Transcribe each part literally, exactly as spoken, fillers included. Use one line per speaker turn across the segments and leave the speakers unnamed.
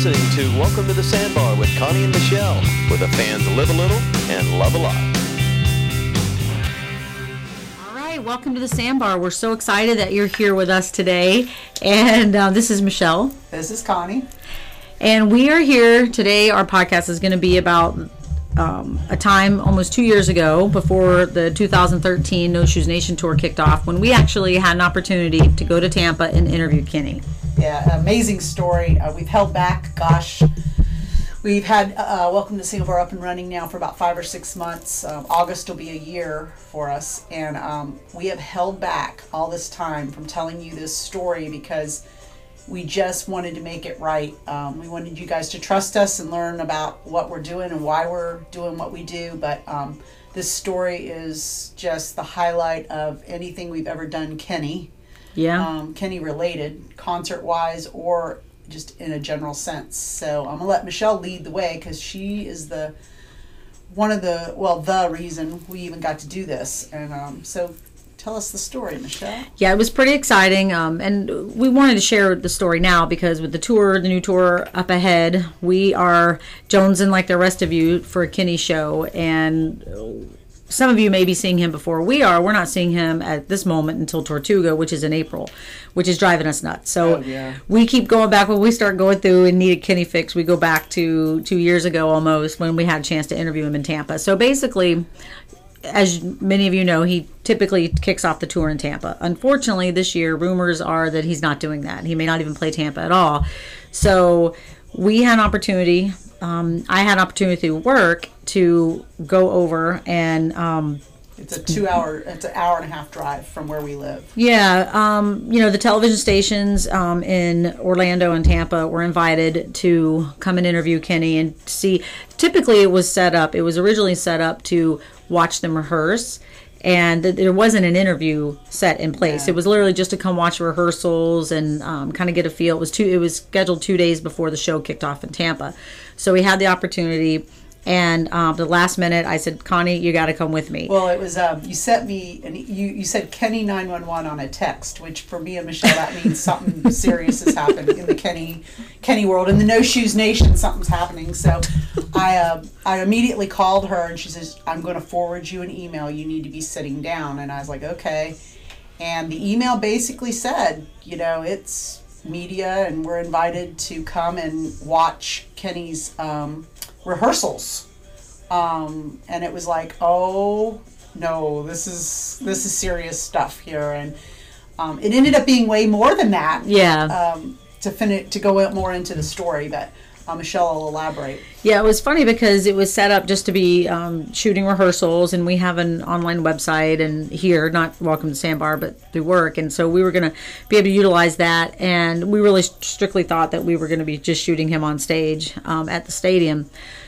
listening to Welcome to the Sandbar with Connie and Michelle, where the fans live a little and love a lot.
All right, welcome to the Sandbar. We're so excited that you're here with us today. And uh, this is Michelle.
This is Connie.
And we are here today. Our podcast is going to be about um, a time almost two years ago, before the two thousand thirteen No Shoes Nation tour kicked off, when we actually had an opportunity to go to Tampa and interview Kenny.
Yeah, amazing story. Uh, we've held back, gosh, we've had uh, Welcome to Sandbar up and running now for about five or six months. Um, August will be a year for us, and um, we have held back all this time from telling you this story because we just wanted to make it right. Um, we wanted you guys to trust us and learn about what we're doing and why we're doing what we do, but um, this story is just the highlight of anything we've ever done Kenny.
Yeah.
Um, Kenny related, concert-wise or just in a general sense. So I'm going to let Michelle lead the way because she is the one of the, well, the reason we even got to do this. And um, so tell us the story, Michelle.
Yeah, it was pretty exciting. Um, and we wanted to share the story now because with the tour, the new tour up ahead, we are jonesing like the rest of you for a Kenny show. And some of you may be seeing him before we are. We're not seeing him at this moment until Tortuga, which is in April, which is driving us nuts. So
oh, yeah.
we keep going back. When we start going through and need a Kenny fix, we go back to two years ago almost when we had a chance to interview him in Tampa. So basically, as many of you know, he typically kicks off the tour in Tampa. Unfortunately, this year, rumors are that he's not doing that. He may not even play Tampa at all. So we had an opportunity. Um, I had an opportunity through work to go over and um,
it's a two hour, it's an hour and a half drive from where we live.
Yeah, um, you know, the television stations um, in Orlando and Tampa were invited to come and interview Kenny and see. Typically, it was set up. It was originally set up to watch them rehearse. And there wasn't an interview set in place. Yeah. It was literally just to come watch rehearsals and um, kind of get a feel. It was two. It was scheduled two days before the show kicked off in Tampa, so we had the opportunity. And um, the last minute, I said, "Connie, you got to come with me."
Well, it was um, you sent me and you you said Kenny nine one one on a text, which for me and Michelle that means something serious has happened in the Kenny Kenny world. In the No Shoes Nation, something's happening. So I uh, I immediately called her and she says, "I'm going to forward you an email. You need to be sitting down." And I was like, "Okay." And the email basically said, you know, it's media and we're invited to come and watch Kenny's um, rehearsals. Um, and it was like, oh no, this is this is serious stuff here. And um, it ended up being way more than that.
Yeah.
Um, to finish to go more into the story, but uh, Michelle will elaborate.
Yeah, it was funny because it was set up just to be um, shooting rehearsals, and we have an online website and here, not Welcome to Sandbar, but through work, and so we were going to be able to utilize that, and we really strictly thought that we were going to be just shooting him on stage um, at the stadium.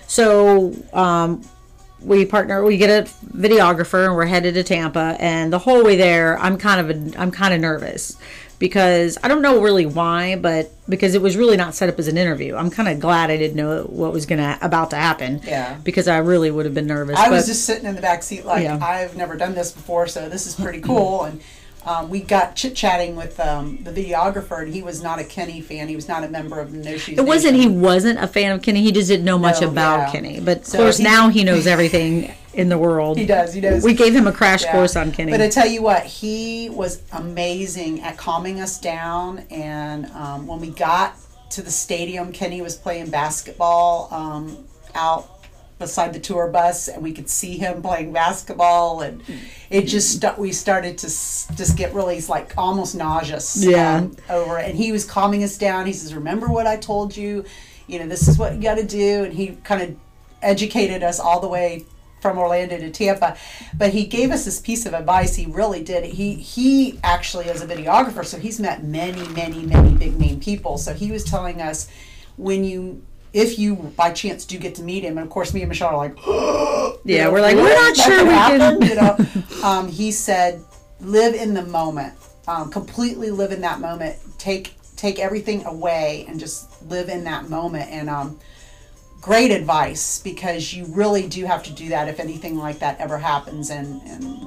So um, we partner, we get a videographer, and we're headed to Tampa, and the whole way there, I'm kind of a, I'm kind of nervous. Because I don't know really why, but because it was really not set up as an interview. I'm kind of glad I didn't know what was gonna about to happen.
Yeah.
Because I really would have been nervous.
I
but,
was just sitting in the back seat like,
yeah.
I've never done this before, so this is pretty cool. And um, we got chit-chatting with um, the videographer, and he was not a Kenny fan. He was not a member of the No Shoes
It wasn't
Nation.
He wasn't a fan of Kenny. He just didn't know much
No,
about
yeah.
Kenny. But
So
of course,
he-
now he knows everything in the world.
He does. He knows.
We gave him a crash
Yeah.
course on Kenny.
But I tell you what, he was amazing at calming us down. And um, when we got to the stadium, Kenny was playing basketball um, out beside the tour bus, and we could see him playing basketball, and it just st- we started to s- just get really like almost nauseous
Yeah.
um, over it. And he was calming us down. He says, "Remember what I told you? You know, this is what you got to do." And he kind of educated us all the way from Orlando to Tampa, but he gave us this piece of advice. He really did. He he actually is a videographer, so he's met many, many, many big name people. So he was telling us, when you, if you by chance do get to meet him, and of course me and Michelle are like,
yeah,
know,
we're like,
really?
we're not
That
sure
could
we
happen?
can.
You know, um, he said, live in the moment, um, completely live in that moment. Take take everything away and just live in that moment. And um, great advice, because you really do have to do that if anything like that ever happens. And, and we'll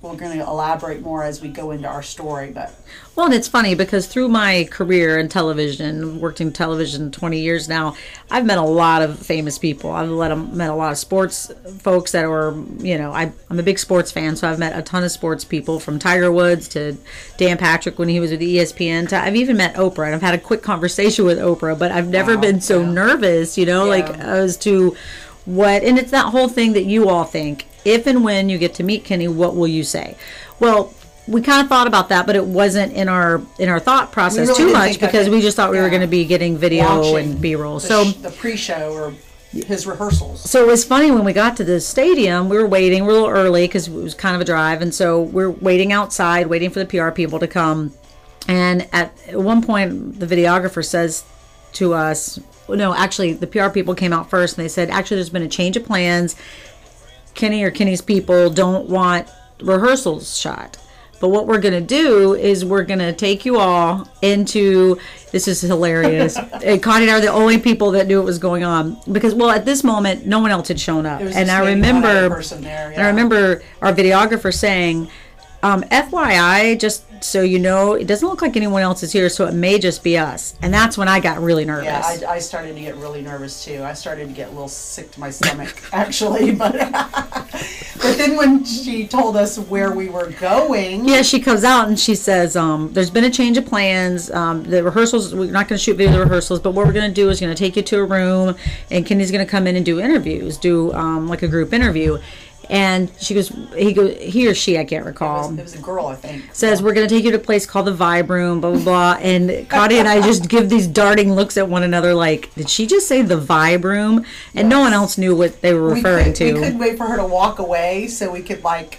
we're going to elaborate more as we go into our story. But
Well, and it's funny because through my career in television, worked in television twenty years now, I've met a lot of famous people. I've met, met a lot of sports folks that were, you know, I, I'm a big sports fan, so I've met a ton of sports people, from Tiger Woods to Dan Patrick when he was with E S P N. To, I've even met Oprah, and I've had a quick conversation with Oprah, but I've never
Wow,
been so
yeah.
nervous, you know,
Yeah.
like as to what, and it's that whole thing that you all think, if and when you get to meet Kenny, what will you say? Well, we kind of thought about that, but it wasn't in our in our thought process
really
too
didn't
much
think of
because
it.
we just thought we were
Yeah.
going to be getting video
watching
and B-roll.
the
So
sh- the pre-show or his rehearsals.
so it was funny when we got to the stadium. We were waiting. We were a little early because it was kind of a drive, and so we're waiting outside, waiting for the P R people to come. And at one point, the videographer says to us, no, actually, the P R people came out first, and they said, actually, there's been a change of plans. Kenny or Kenny's people don't want rehearsals shot. But what we're going to do is we're going to take you all into, this is hilarious. And Connie and I are the only people that knew what was going on. Because, well, at this moment, no one else had shown up.
There was
And
just
I
maybe one other
remember,
person there,
and I
yeah.
remember our videographer saying, um, F Y I, just so you know, it doesn't look like anyone else is here, so it may just be us. And that's when I got really nervous.
Yeah, I, I started to get really nervous too. I started to get a little sick to my stomach, actually. But but then when she told us where we were going,
Yeah, she comes out and she says, um, there's been a change of plans. Um, the rehearsals, we're not going to shoot video of the rehearsals, but what we're going to do is going to take you to a room, and Kenny's going to come in and do interviews, do um, like a group interview. And she goes, he goes, he or she, I can't
it
recall,
was, it was a girl, I think.
says, we're going to take you to a place called the Vibe Room, blah, blah, blah. And Connie and I just give these darting looks at one another like, did she just say the Vibe Room? And no one else knew what they were
we
referring
could,
to.
We couldn't wait for her to walk away so we could like.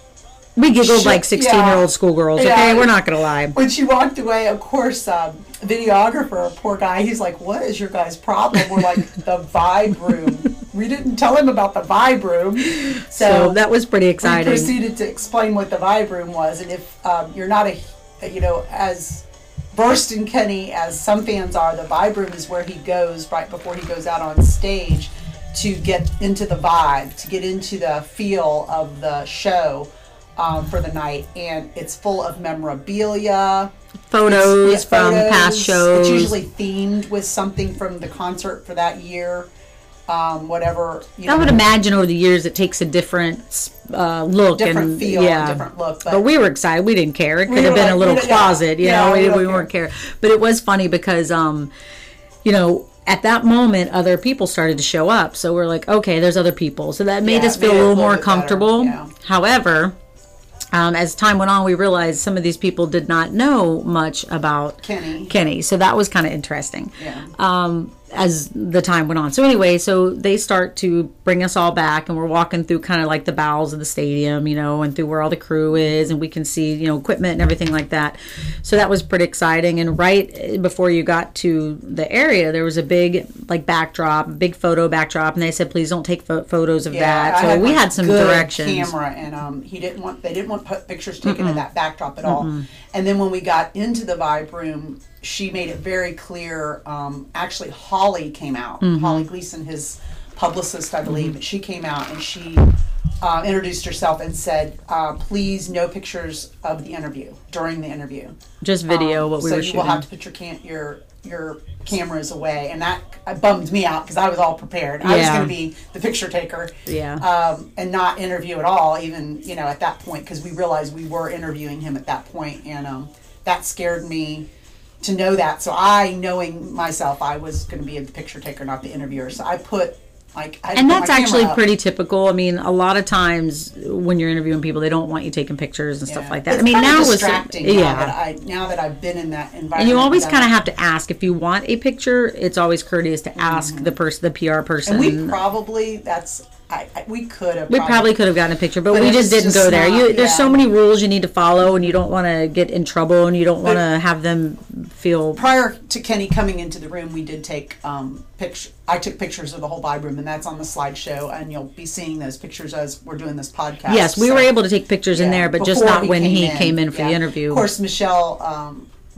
We giggled
Shit,
like sixteen-year-old
yeah.
schoolgirls,
Yeah.
okay? We're not going to lie.
When she walked away, of course, um, videographer, poor guy, he's like, "What is your guys' problem?" We're like, "The Vibe Room." We didn't tell him about the Vibe Room, so,
So that was pretty
we
exciting.
proceeded to explain what the Vibe Room was. And if um, you're not a, you know, as versed in Kenny as some fans are, the Vibe Room is where he goes right before he goes out on stage to get into the vibe, to get into the feel of the show. Um, for the night, and it's full of memorabilia,
Photos
It's- yeah,
from
photos.
past shows.
It's usually themed with something from the concert for that year, um, whatever. You
I
know,
would imagine over the years it takes a different uh, look
different
and
feel,
yeah.
and different look. But,
But we were excited. We didn't care. It
We
could have
were
been
like,
a little
we don't- yeah.
closet, you
Yeah,
know.
we
We,
don't
we
care.
weren't care. But it was funny because, um, you know, at that moment, other people started to show up. So we're like, okay, there's other people. So that made
Yeah,
us
it
feel
made
a
it a
little
little
more
bit better,
comfortable.
yeah.
However, um, as time went on, we realized some of these people did not know much about
Kenny.
Kenny. So that was kind of interesting.
Yeah.
Um, as the time went on. So anyway, so they start to bring us all back, and we're walking through kind of like the bowels of the stadium, you know, and through where all the crew is, and we can see, you know, equipment and everything like that. So that was pretty exciting. And right before you got to the area, there was a big like backdrop, a big photo backdrop, and they said, please don't take pho- photos of that.
I
So we
my
had some
good
directions.
Camera, and um, he didn't want. They didn't want pu- pictures taken of that backdrop at all. And then when we got into the Vibe Room, she made it very clear. Um, actually, Holly came out.
Mm-hmm.
Holly Gleason, his publicist, I believe, but she came out and she uh, introduced herself and said, uh, "Please, no pictures of the interview during the interview.
Just video
Um,
what we
so
were
you
shooting.
will have to put your can- your your cameras away." And that uh, bummed me out because I was all prepared. I was
Yeah.
going to be the picture taker,
Yeah.
um, and not interview at all. Even you know at that point because we realized we were interviewing him at that point, and um, that scared me to know that. So I, knowing myself, I was going to be the picture taker, not the interviewer. So I put like, I had to
And
put
that's
my camera
actually
up.
pretty typical. I mean, a lot of times when you're interviewing people, they don't want you taking pictures and stuff
Yeah.
like that.
It's
I mean,
kinda
now it's
distracting. Now
yeah.
that I now that I've been in that environment,
And you always
done
kind of
it.
have to ask if you want a picture. It's always courteous to ask the person, the P R person.
And we probably that's I, I we could have.
We probably could have gotten a picture, but,
But
we
it's
just didn't
just
go there.
not-
You, there's so
yeah.
many rules you need to follow, and you don't want to get in trouble, and you don't want to have them feel.
Prior to Kenny coming into the room, we did take um, picture. I took pictures of the whole Vibe Room, and that's on the slideshow, and you'll be seeing those pictures as we're doing this podcast.
Yes, we
So,
were able to take pictures in
yeah,
there, but just
before
not when he came in for
Yeah.
the interview.
Of course, Michelle um,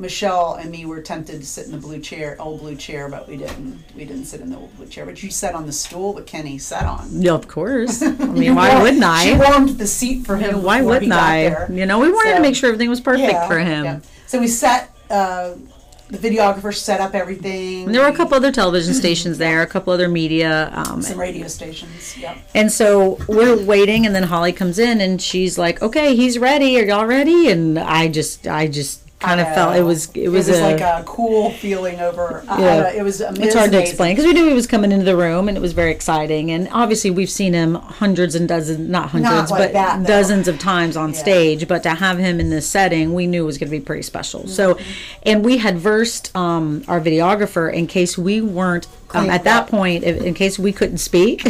Michelle and me were tempted to sit in the blue chair, old blue chair, but we didn't. We didn't sit in the old blue chair. But you sat on the stool that Kenny sat on.
Yeah, of course. I
You
mean, why
warmed-
wouldn't I?
She warmed the seat for
You
him.
know, why
before he
wouldn't
got
I?
there.
You know, we wanted
So-
to make sure everything was perfect
Yeah,
for him.
yeah. So we set. Uh, the videographer set up everything.
And there were a couple other television stations there, a couple other media. Um,
Some radio stations. Yep.
and so we're waiting, and then Holly comes in, and she's like, "Okay, he's ready. Are y'all ready?" And I just, I just kind of
I
felt it
know.
was, it was,
it was
a,
like a cool feeling over. I-
Yeah.
I- it was. It
It's
was
hard to
amazing.
explain because we knew he was coming into the room, and it was very exciting. And obviously, we've seen him hundreds and dozens, not hundreds,
like
but
that, though.
dozens of times on
Yeah.
stage. But to have him in this setting, we knew it was going to be pretty special.
Mm-hmm.
So, and we had versed um, our videographer in case we weren't um,
Cleaned
at that
up.
point, if, in case we couldn't speak,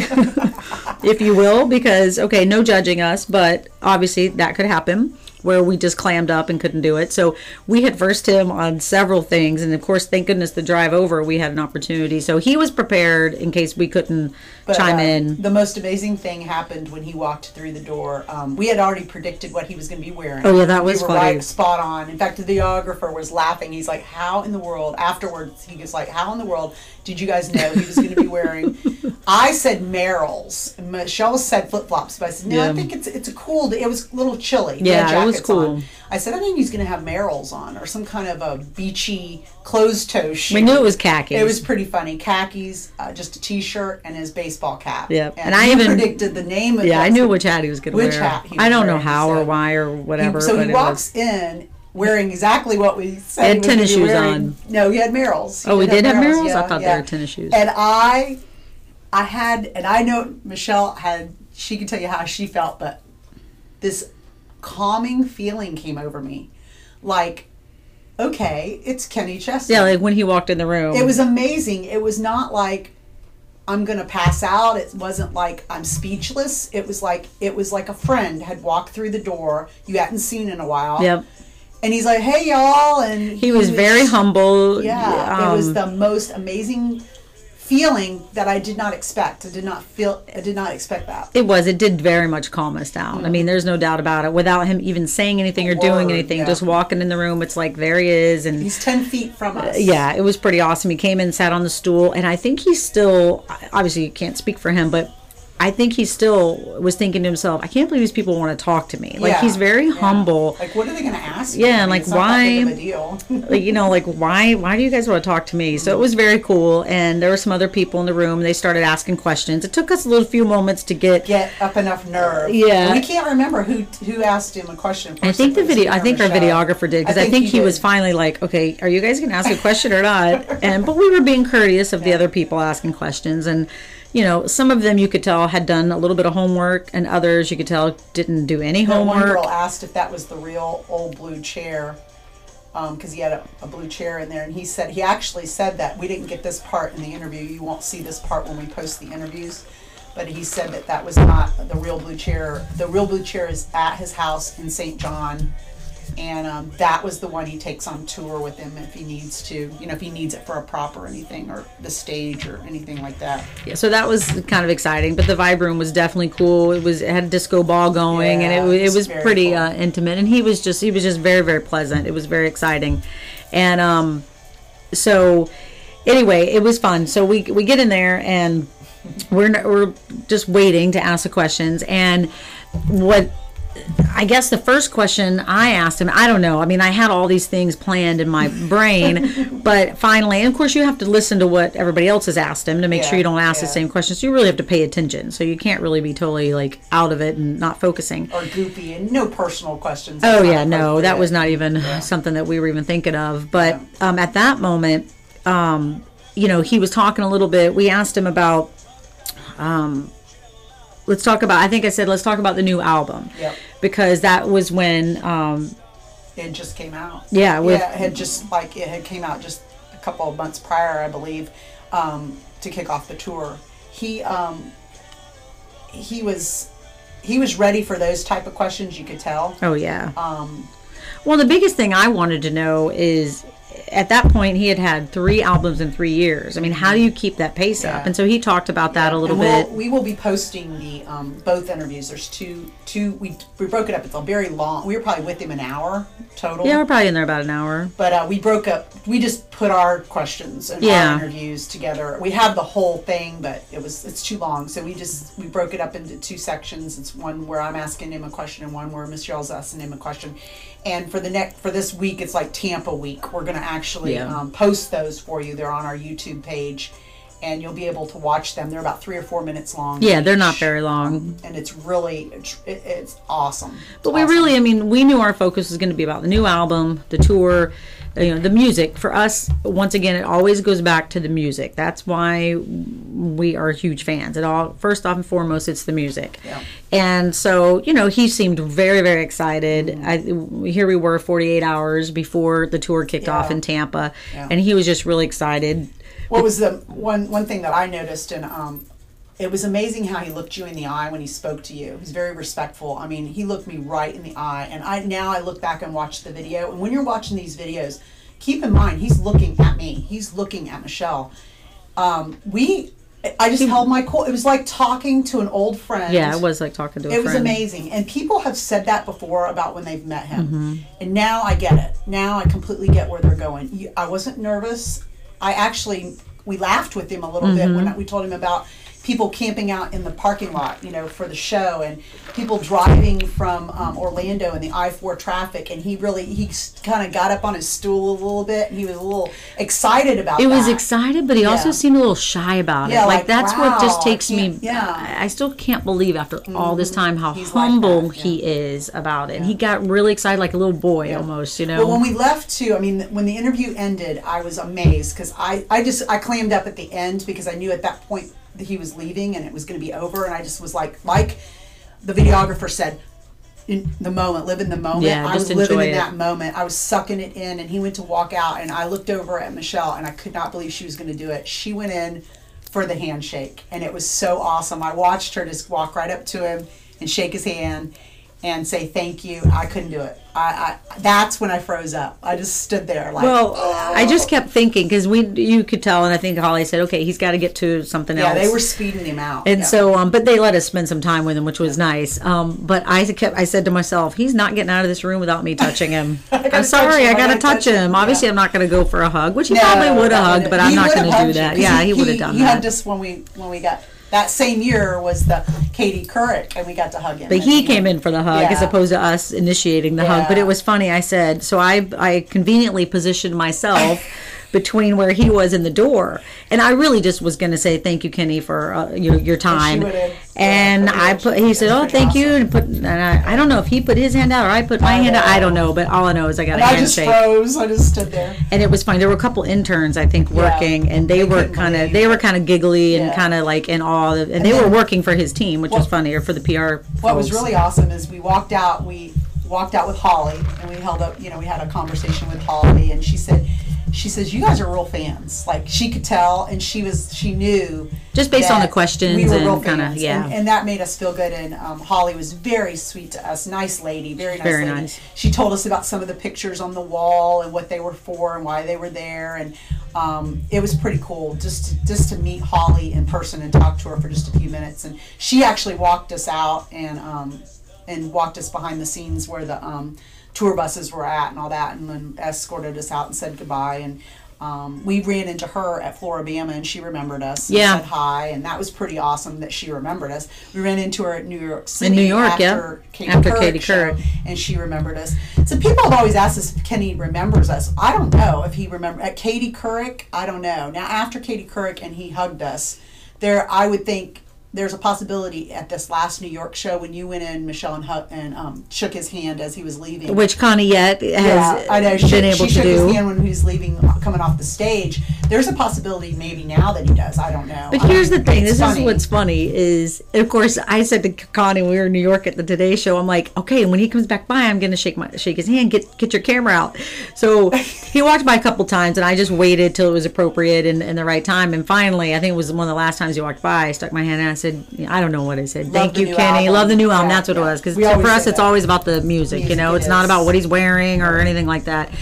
if you will, because okay, no judging us, but obviously that could happen, where we just clammed up and couldn't do it. So we had versed him on several things, and of course, thank goodness the drive over, we had an opportunity. So he was prepared in case we couldn't
But,
chime
uh,
in.
The most amazing thing happened when he walked through the door. Um, we had already predicted what he was going to be wearing.
Oh, yeah, that was
we were
funny.
right spot on. In fact, the videographer was laughing. He's like, "How in the world?" Afterwards, he was like, "How in the world did you guys know he was going to be wearing?" I said Merrell's. And Michelle said flip flops, but I said, "No,
Yeah.
I think it's it's a cool. day." It was a little chilly. He
Yeah,
had
it was
jackets
cool.
on. I said, "I think he's going to have Merrell's on or some kind of a beachy closed toe shoe."
We knew it was khakis.
It was pretty funny. Khakis, uh, just a t-shirt, and his baseball cap.
Yep.
And,
And I
he
even-
predicted the name of
Yeah, I
this.
knew which hat he was going to wear.
Which hat he
I
was
don't know
wearing,
how or
so-
why or whatever.
He, so
but
he
it
walks
was,
in wearing exactly what we said.
He had
was
tennis
gonna be
shoes
wearing.
on.
No, he had Merrell's. He
Oh, we did have Merrell's?
Yeah,
I thought they
yeah.
were tennis shoes.
And I, I had, and I know Michelle had. She could tell you how she felt, but this calming feeling came over me, like, okay, it's Kenny Chesney.
yeah, like when he walked in the room.
It was amazing. It was not like I'm gonna pass out. It wasn't like I'm speechless. It was like it was like a friend had walked through the door you hadn't seen in a while.
Yep.
And he's like, "Hey y'all," and
He was very humble.
Yeah, it was
um,
the most amazing feeling that I did not expect. I did not feel. I did not expect that.
It was. It did very much calm us down. I mean, there's no doubt about it. Without him even saying anything or doing
Word,
anything,
yeah.
just walking in the room, it's like there he is. And
He's ten feet from us.
yeah, it was pretty awesome. He came in, sat on the stool, and I think he's still. Obviously, you can't speak for him, but I think he still was thinking to himself, "I can't believe these people want to talk to me." Like
Yeah,
he's very
yeah.
humble.
Like, what are they going to ask?
Yeah,
me? I
and
mean,
like,
it's not that big
why-
of a deal.
Like, you know, like why why do you guys want to talk to me? So it was very cool, and there were some other people in the room. They started asking questions. It took us a little few moments to get.
Get up enough nerve.
Yeah.
we can't remember who who asked him a question.
I
first,
think
if
the
it was
video.
him
I
or
think our
Michelle.
videographer did because I, think he,
did.
was finally like, "Okay, are you guys going to ask a question or not?" And but we were being courteous of the other people asking questions, and you know, some of them you could tell had done a little bit of homework, and others you could tell didn't do any
That one
homework.
girl asked if that was the real old blue chair, because he had a, a blue chair in there, and he said he actually said that we didn't get this part in the interview. You won't see this part when we post the interviews, but he said that that was not the real blue chair. The real blue chair is at his house in Saint John, and um, that was the one he takes on tour with him if he needs to. You know, if he needs it for a prop or anything, or the stage or anything like that.
Yeah, so that was kind of exciting, but the vibe room was definitely cool. It was it had a disco ball going,
Yeah,
and it, wa-
it
it
was
was
very
pretty
cool.
uh, intimate. And he was just he was just very very pleasant. It was very exciting, and um, so anyway, it was fun. So we we get in there and we're n- we're just waiting to ask the questions, and what. I guess the first question I asked him, I don't know. I mean, I had all these things planned in my brain, but finally, and of course, you have to listen to what everybody else has asked him to make
Yeah,
sure you don't ask the
yeah.
same questions. So you really have to pay attention. So you can't really be totally like out of it and not focusing.
Or goofy, and no personal questions.
Oh
That's not
yeah, no, that was not even
Yeah.
something that we were even thinking of. But um, at that moment, um, you know, he was talking a little bit. We asked him about. Um, let's talk about. I think I said let's talk about the new album.
Yep.
Because that was when. Um,
It just came out.
Yeah, with-
yeah, it had just like it had came out just a couple of months prior, I believe, um, to kick off the tour. He um, he was he was ready for those type of questions. You could tell.
oh yeah.
Um,
Well, the biggest thing I wanted to know is, at that point he had had three albums in three years. I mean, how do you keep that pace
Yeah.
up? And so he talked about that a little
and we'll,
bit.
We will be posting the um, both interviews. There's two, two. We we broke it up. It's a very long. We were probably with him an hour total.
Yeah, we're probably in there about an hour.
But uh, we broke up. We just put our questions and
Yeah.
our interviews together. We have the whole thing, but it was it's too long. So we just we broke it up into two sections. It's one where I'm asking him a question and one where Michelle's asking him a question. And for the next for this week, it's like Tampa week. We're going to actually
Yeah.
um, post those for you. They're on our YouTube page, and you'll be able to watch them. They're about three or four minutes long.
Yeah, they're not
each.
very long.
Um, and it's really it's, it, it's awesome. It's
But we
awesome.
really, I mean, we knew our focus was going to be about the new album, the tour, you know, the music. For us, once again, it always goes back to the music. That's why we are huge fans. It all, first off and foremost, it's the music.
Yeah.
And so, you know, he seemed very, very excited. I, here we were forty-eight hours before the tour kicked
Yeah.
off in Tampa,
Yeah.
and he was just really excited.
What was the one one thing that I noticed, and um, it was amazing how he looked you in the eye when he spoke to you. He was very respectful. I mean, he looked me right in the eye, and I now I look back and watch the video. And when you're watching these videos, keep in mind he's looking at me. He's looking at Michelle. Um, we, I just held my cool. It was like talking to an old friend.
Yeah, it was like talking to a
It
friend.
was amazing. And people have said that before about when they've met him.
Mm-hmm.
And now I get it. Now I completely get where they're going. You- I wasn't nervous. I actually, we laughed with him a little bit
Mm-hmm.
when we told him about people camping out in the parking lot, you know, for the show, and people driving from um, Orlando in the I four traffic. And he really, he kind of got up on his stool a little bit, and he was a little excited about
It
that.
was excited, but he also
Yeah.
seemed a little shy about it.
Yeah,
Like,
like,
that's
wow,
what just
I
takes me.
can't- yeah.
I, I still can't believe after all this time how
He's like
humble
that, yeah.
he is about it. And he got really excited, like a little boy
Yeah.
almost. You know.
Well, when we left too, I mean, when the interview ended, I was amazed because I, I just I clammed up at the end because I knew at that point that he was leaving and it was going to be over, and I just was like, like the videographer said, in the moment, live in the moment.
Yeah,
I
just
was living
enjoy
in
it.
that moment. I was sucking it in, and he went to walk out, and I looked over at Michelle, and I could not believe she was going to do it. She went in for the handshake, and it was so awesome. I watched her just walk right up to him and shake his hand and say thank you. I couldn't do it. I, I that's when I froze up. I just stood there like.
Well,
oh.
I just kept thinking because we, you could tell, and I think Holly said, "Okay, he's got to get to something
Yeah,
else."
they were speeding him out.
And
yeah.
so, um, but they let us spend some time with him, which was nice. Um, but I kept, I said to myself, he's not getting out of this room without me touching him.
gotta
I'm sorry,
touch him.
I
I
got to
gotta
touch
touch him.
him. Obviously,
Yeah.
I'm not going to go for a hug, which he
No,
probably would have
that
hugged,
would've-
but I'm
he
not
would've
going to do
hugged you,
that.
'cause
Yeah, he would have done
He
that.
had us when we when we got that same year was the Katie Couric, and we got to hug him.
But
and
he came in for the hug
Yeah.
as opposed to us initiating the hug. But
Yeah.
it was funny. I said, so I I conveniently positioned myself between where he was in the door, and I really just was going to say thank you, Kenny, for uh, your your time.
would've-
And
yeah,
I put. He said, "Oh,
pretty
thank you,"
awesome.
and put. And I, I don't know if he put his hand out or I put my
I
hand out. I don't
know.
know, but all I know is I got
And
a
I just
handshake.
froze. I just stood there.
And it was funny. There were a couple interns, I think,
Yeah.
working, and they,
They
were
couldn't
kind of
believe
they were
it.
kind of giggly and
Yeah.
kind of like in awe, and, they
then-
were working for his team, which was
What-
funny, or for the P R.
What was
folks.
really awesome is we walked out. We walked out with Holly, and we held up. You know, we had a conversation with Holly, and she said, "She says you guys are real fans." Like she could tell, and she was she knew
Just based on
that
the questions
we were
and
real
kinda-
fans,
yeah.
and, and that made us feel good. And um, Holly was very sweet to us, nice lady, very nice
Very
lady.
nice.
She told us about some of the pictures on the wall and what they were for and why they were there, and um, it was pretty cool just to, just to meet Holly in person and talk to her for just a few minutes. And she actually walked us out and um, and walked us behind the scenes where the um, tour buses were at and all that, and then escorted us out and said goodbye. And um, we ran into her at Floribama, and she remembered us. And
Yeah.
said hi, and that was pretty awesome that she remembered us. We ran into her at New York City
New York,
after
yeah.
Katie
After
Couric
Katie
show,
Couric.
and she remembered us. So people have always asked us if Kenny remembers us. I don't know if he remember at Katie Couric. I don't know. Now after Katie Couric and he hugged us, there I would think there's a possibility at this last New York show when you went in, Michelle, and, hug, and um, shook his hand as he was leaving.
Which Connie yet has
Yeah, I know. She,
been able
she
to
shook
do.
his hand when he was leaving, coming off the stage. There's a possibility maybe now that he does. I don't know.
But
I
here's
mean,
the thing.
it's
This
funny.
is what's funny is, of course, I said to Connie when we were in New York at the Today Show, I'm like, okay, when he comes back by, I'm going to shake my shake his hand, get get your camera out. So he walked by a couple times, and I just waited till it was appropriate and, and the right time. And finally, I think it was one of the last times he walked by, I stuck my hand out and I said, I don't know what I said.
Love
Thank
the
you,
new
Kenny.
album.
Love the new album.
Yeah,
That's what
yeah.
it was. Because
We
for
always
us,
say
it's
that.
always about the music. you
Music
know,
it
it's not
is.
about what he's wearing or anything like that.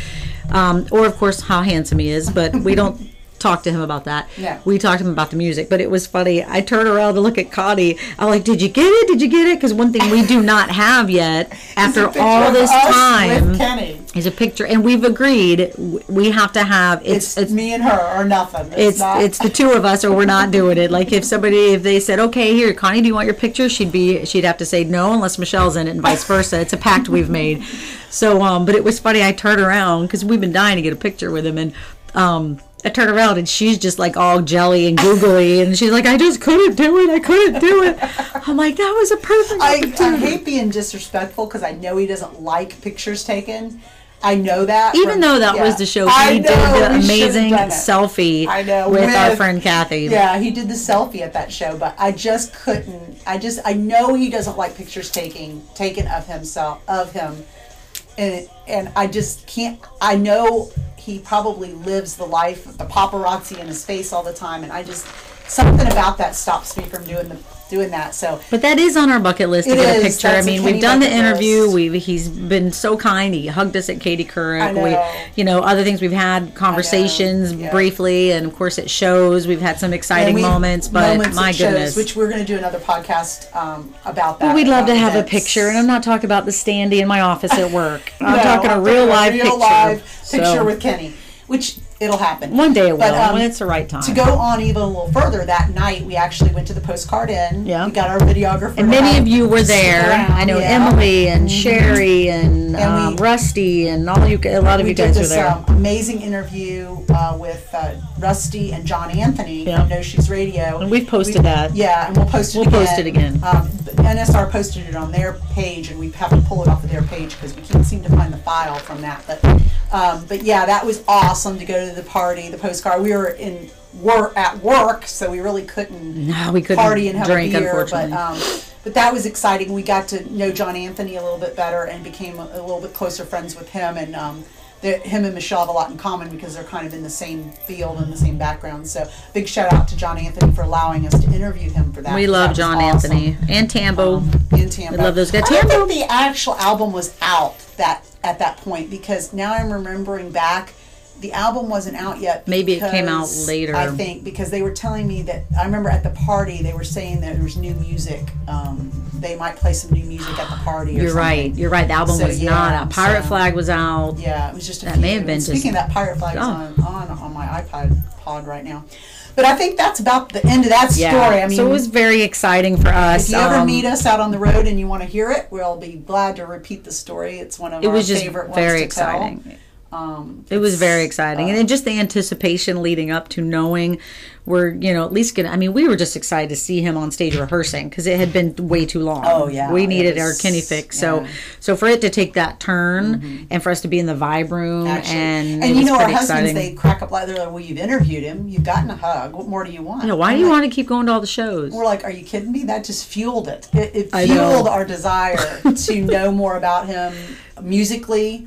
um, or of course how handsome he is. But we don't talk to him about that.
No.
We talked to him about the music. But it was funny. I turned around to look at Connie. I'm like, "Did you get it? Did you get it?" Because one thing we do not have yet, after all this time,
with Kenny.
is a picture, and we've agreed w- we have to have
It's,
it's it's
me and her or nothing. It's
it's,
not,
it's the two of us, or we're not doing it. Like if somebody, if they said, "Okay, here, Connie, do you want your picture?" She'd be, she'd have to say no unless Michelle's in it, and vice versa. It's a pact we've made. So, um, but it was funny. I turned around because we've been dying to get a picture with him, and um, I turned around and she's just like all jelly and googly, and she's like, "I just couldn't do it. I couldn't do it." I'm like, "That was a perfect
I, I
opportunity."
hate being disrespectful because I know he doesn't like pictures taken. I know that.
Even
from-
though that
yeah.
was the show,
I
he
know,
did the
we should've
amazing
done it.
selfie
I know,
with,
with-
our friend Kathy.
Yeah, he did the selfie at that show, but I just couldn't. I just I know he doesn't like pictures taking taken of himself of him, and and I just can't. I know he probably lives the life of the paparazzi in his face all the time, and I just something about that stops me from doing the doing that. So
But that is on our bucket list to
It
get a
is.
picture. I
That's a
mean,
Kenny
we've done the
bucket
interview.
list.
We he's been so kind. He hugged us at Katie
I
Couric.
know.
We, you know, other things we've had conversations
yeah.
briefly, and of course at shows we've had some exciting
and we-
moments. But
moments
my
at shows,
goodness,
which we're going to do another podcast um, about that.
well, we'd love
about
to have a
events.
picture, and I'm not talking about the standee in my office at work. I'm
No,
talking a real live
real
picture.
live picture
So,
with Kenny, which it'll happen.
one day it will
But, um,
when it's the right time.
To go on even a little further, that night we actually went to the Postcard Inn.
Yeah.
We got our videographer.
And
to
many
help
of you were
stick
there.
around,
I know
yeah.
Emily and Sherry and,
And
um,
we-
Rusty and all you. A lot of
We
you
did
guys were
this
there.
um, amazing interview uh, with uh, Rusty and John Anthony
Yeah.
from No Shoes Radio.
And we've posted
We-
that.
Yeah, and we'll post it
We'll
again.
post it again.
Um, but N S R posted it on their page, and we have to pull it off of their page because we can't seem to find the file from that. But, um, but yeah, that was awesome to go to the party, the postcard. We were in work at work, so we really couldn't
No, we couldn't
party and have
drink,
a beer. But
unfortunately.
um, but that was exciting. We got to know John Anthony a little bit better and became a, a little bit closer friends with him. And um, the, him and Michelle have a lot in common because they're kind of in the same field and the same background. So big shout out to John Anthony for allowing us to interview him for that.
We
That
love
was
John
awesome.
Anthony and Tambo.
Um, in Tampa.
We love those guys.
I don't
Tambo-
think the actual album was out that at that point because now I'm remembering back. The album wasn't out yet.
Maybe it came out
because-
later.
I think because they were telling me that I remember at the party they were saying that there was new music. Um, they might play some new music at the party. Or
You're
something.
right. You're right. The album
So,
was
yeah,
not out. Pirate
so-
Flag was out.
Yeah, it was just a
That
few.
may have been
and Speaking
just-
of that, Pirate Flag is
Oh.
on, on on my iPod pod right now. But I think that's about the end of that
Yeah.
story. I mean,
so it was very exciting for us.
if you ever
Um,
meet us out on the road and you want to hear it, we'll be glad to repeat the story. It's one of
it
our
was just
favorite ones
very
to
exciting.
tell. Um,
It was
it's,
very exciting,
uh,
and then just the anticipation leading up to knowing we're, you know, at least gonna. I mean, we were just excited to see him on stage rehearsing because it had been way too long.
Oh, yeah,
we
it
needed our
was-
Kenny fix. So,
yeah.
so for it to take that turn and for us to be in the vibe room
Actually.
and
and
it
you
was
know, our
pretty
husbands,
exciting.
they crack up like they're like, "Well, you've interviewed him, you've gotten a hug. What more do you want?"
You know, why
I'm
do you
like-
want to keep going to all the shows?
We're like, "Are you kidding me? That just fueled it. It, it
I know.
fueled our desire to know more about him musically,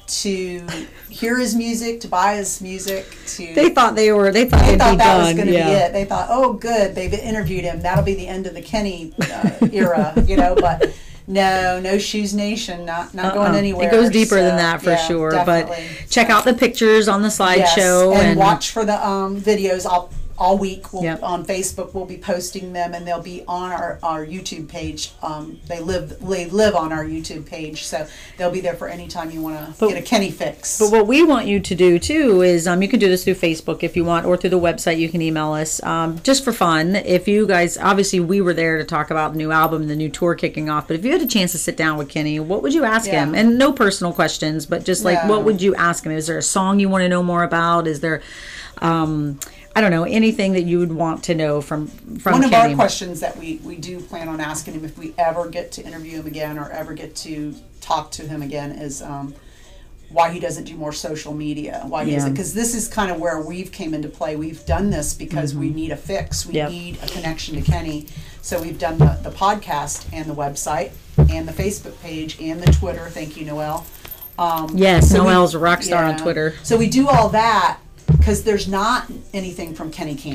to hear his music, to buy his music, to."
They thought they were. They thought
They
they'd
thought
be
that
done.
was going to
yeah.
be it. They thought, "Oh, good, they've interviewed him. That'll be the end of the Kenny uh, era," you know. But no, No Shoes Nation, not not going
Uh-uh.
anywhere.
It goes deeper
So,
than that for
yeah,
sure.
definitely.
But check out the pictures on the
Yes,
slideshow
and,
and,
watch for the um, videos all, all week. We'll,
Yep.
On Facebook, we'll be posting them, and they'll be on our, our YouTube page. Um, they live they live on our YouTube page, so they'll be there for any time you want to
But-
get a Kenny fix.
But what we want you to do too is um, you can do this through Facebook if you want, or through the website. You can email us um, just for fun. If you guys, obviously, we were there to talk about the new album, and the new tour kicking off. But if you had a chance to sit down with Kenny, what would you ask
Yeah.
him? And no personal questions, but just like
No.
what would you ask him? Is there a song you want to know more about? Is there, um, I don't know, anything that you would want to know from from
One of
Kenny?
our questions that we, we do plan on asking him if we ever get to interview him again or ever get to talk to him again is um, why he doesn't do more social media. Why he
Yeah.
doesn't, because this is kind of where we've came into play. We've done this because we need a fix. We
Yep.
need a connection to Kenny. So we've done the, the podcast and the website and the Facebook page and the Twitter. Thank you, Noelle. Um,
Yes,
so we-
Noelle's a rock star on
yeah.
Twitter.
So we do all that because there's not anything from Kenny Camp.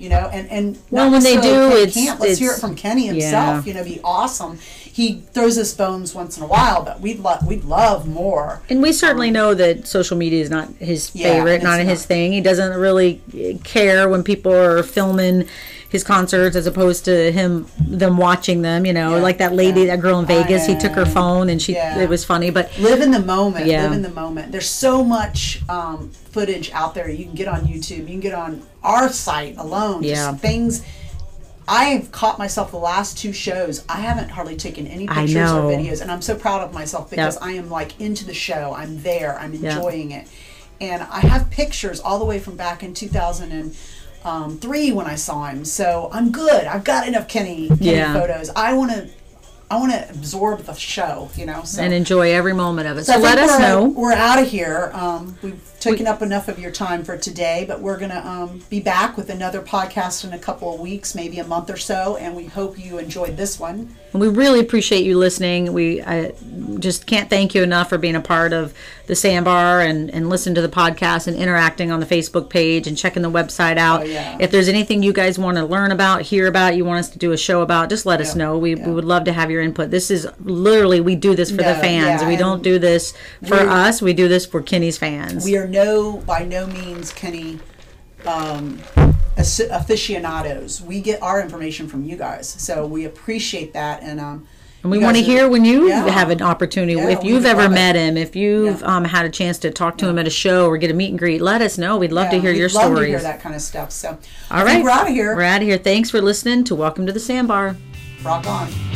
you know, and and
Well,
not
when they
necessarily
do,
Kenny
it's-
Camp. Let's hear it
it's-
from Kenny himself.
yeah.
You know, be awesome. He throws us bones once in a while, but we'd love we'd love more.
And we certainly know that social media is not his
Yeah,
favorite,
it's
not his
not.
thing. He doesn't really care when people are filming his concerts as opposed to him them watching them. You know,
Yeah,
like that lady,
yeah.
that girl in
I
Vegas. He took her
know.
phone and she.
Yeah.
It was funny, but
Live in the moment.
Yeah.
Live in the moment. There's so much um, footage out there. You can get on YouTube. You can get on our site alone. Just
Yeah.
things. I've caught myself the last two shows. I haven't hardly taken any
I
pictures or
know.
videos, and I'm so proud of myself because
Yep.
I am like into the show. I'm there. I'm
Yeah.
enjoying it, and I have pictures all the way from back in two thousand three when I saw him. So I'm good. I've got enough Kenny, Kenny
Yeah.
photos. I want to. I want to absorb the show, you know. So.
and enjoy every moment of it. So,
So I
let
think
us
we're,
know.
We're out of here. Um, we've taken up enough of your time for today, but we're going to um, be back with another podcast in a couple of weeks, maybe a month or so, and we hope you enjoyed this one.
And we really appreciate you listening. We I just can't thank you enough for being a part of the Sandbar and, and listen to the podcast and interacting on the Facebook page and checking the website out.
Oh, yeah.
If there's anything you guys want to learn about, hear about, you want us to do a show about, just let us
Yeah,
know. We,
yeah.
we would love to have your input. This is literally, we do this for
No,
the fans.
yeah,
we
and
don't do this for
we're-
us. We do this for Kenny's fans.
We are no, by no means, Kenny, um, ass- aficionados. We get our information from you guys, so we appreciate that. And um,
And we
you
want to
guys are-
hear when you
Yeah.
have an opportunity.
Yeah,
if
we
you've
would
ever
love it.
met him, if you've
Yeah.
um, had a chance to talk to him at a show or get a meet and greet, let us know. We'd love to
Yeah,
hear
we'd
your
love
stories.
to hear that kind of stuff. So,
All
I
right.
think we're out of here.
We're out of here. Thanks for listening to Welcome to the Sandbar.
Rock on.